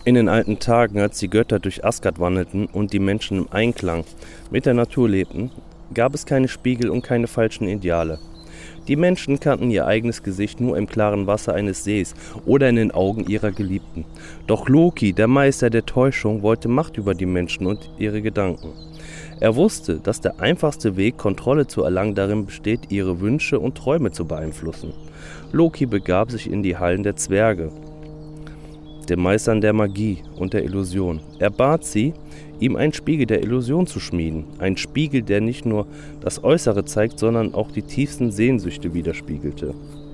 In den alten Tagen, als die Götter durch Asgard wandelten und die Menschen im Einklang mit der Natur lebten, gab es keine Spiegel und keine falschen Ideale. Die Menschen kannten ihr eigenes Gesicht nur im klaren Wasser eines Sees oder in den Augen ihrer Geliebten. Doch Loki, der Meister der Täuschung, wollte Macht über die Menschen und ihre Gedanken. Er wusste, dass der einfachste Weg, Kontrolle zu erlangen, darin besteht, ihre Wünsche und Träume zu beeinflussen. Loki begab sich in die Hallen der Zwerge, den Meistern der Magie und der Illusion. Er bat sie, ihm einen Spiegel der Illusion zu schmieden. Ein Spiegel, der nicht nur das Äußere zeigt, sondern auch die tiefsten Sehnsüchte widerspiegelte.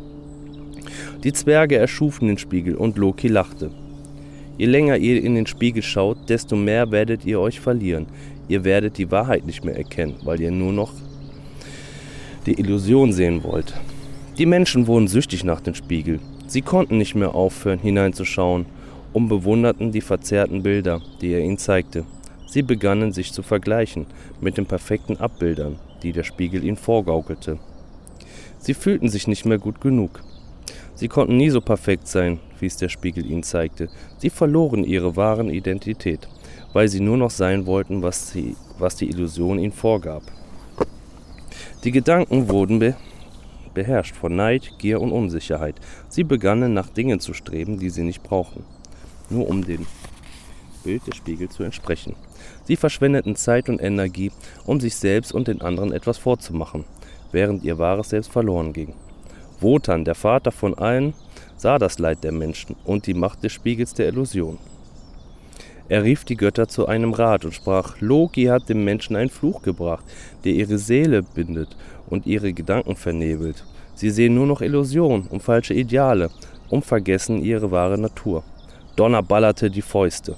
Die Zwerge erschufen den Spiegel und Loki lachte. Je länger ihr in den Spiegel schaut, desto mehr werdet ihr euch verlieren. Ihr werdet die Wahrheit nicht mehr erkennen, weil ihr nur noch die Illusion sehen wollt. Die Menschen wurden süchtig nach dem Spiegel. Sie konnten nicht mehr aufhören, hineinzuschauen und bewunderten die verzerrten Bilder, die er ihnen zeigte. Sie begannen sich zu vergleichen mit den perfekten Abbildern, die der Spiegel ihnen vorgaukelte. Sie fühlten sich nicht mehr gut genug. Sie konnten nie so perfekt sein, wie es der Spiegel ihnen zeigte. Sie verloren ihre wahre Identität, weil sie nur noch sein wollten, was die Illusion ihnen vorgab. Die Gedanken wurden beherrscht von Neid, Gier und Unsicherheit. Sie begannen nach Dingen zu streben, die sie nicht brauchten, nur um dem Bild des Spiegels zu entsprechen. Sie verschwendeten Zeit und Energie, um sich selbst und den anderen etwas vorzumachen, während ihr wahres Selbst verloren ging. Wotan, der Vater von allen, sah das Leid der Menschen und die Macht des Spiegels der Illusion. Er rief die Götter zu einem Rat und sprach: Loki hat dem Menschen einen Fluch gebracht, der ihre Seele bindet und ihre Gedanken vernebelt. Sie sehen nur noch Illusionen und falsche Ideale und vergessen ihre wahre Natur. Donner ballerte die Fäuste.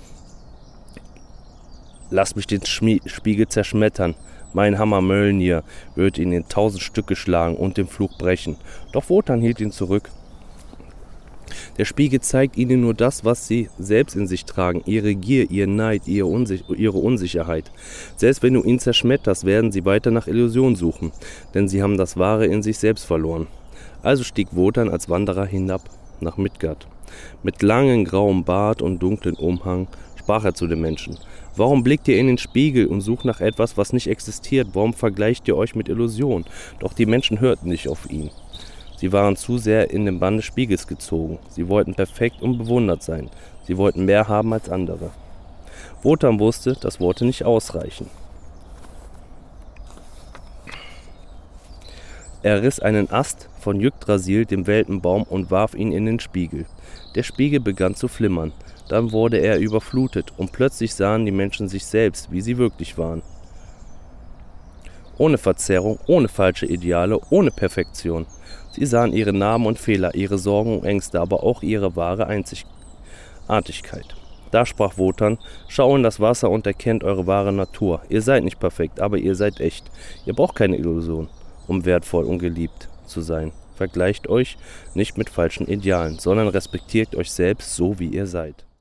Lass mich den Spiegel zerschmettern. Mein Hammer Mjölnir wird ihn in 1000 Stücke schlagen und den Fluch brechen. Doch Wotan hielt ihn zurück. Der Spiegel zeigt ihnen nur das, was sie selbst in sich tragen, ihre Gier, ihr Neid, ihre Unsicherheit. Selbst wenn du ihn zerschmetterst, werden sie weiter nach Illusion suchen, denn sie haben das Wahre in sich selbst verloren. Also stieg Wotan als Wanderer hinab nach Midgard. Mit langem grauem Bart und dunklen Umhang sprach er zu den Menschen: Warum blickt ihr in den Spiegel und sucht nach etwas, was nicht existiert? Warum vergleicht ihr euch mit Illusion? Doch die Menschen hörten nicht auf ihn. Sie waren zu sehr in den Bann des Spiegels gezogen. Sie wollten perfekt und bewundert sein. Sie wollten mehr haben als andere. Wotan wusste, dass Worte nicht ausreichen. Er riss einen Ast von Yggdrasil, dem Weltenbaum, und warf ihn in den Spiegel. Der Spiegel begann zu flimmern. Dann wurde er überflutet und plötzlich sahen die Menschen sich selbst, wie sie wirklich waren. Ohne Verzerrung, ohne falsche Ideale, ohne Perfektion. Sie sahen ihre Narben und Fehler, ihre Sorgen und Ängste, aber auch ihre wahre Einzigartigkeit. Da sprach Wotan: Schau in das Wasser und erkennt eure wahre Natur. Ihr seid nicht perfekt, aber ihr seid echt. Ihr braucht keine Illusion, um wertvoll und geliebt zu sein. Vergleicht euch nicht mit falschen Idealen, sondern respektiert euch selbst so, wie ihr seid.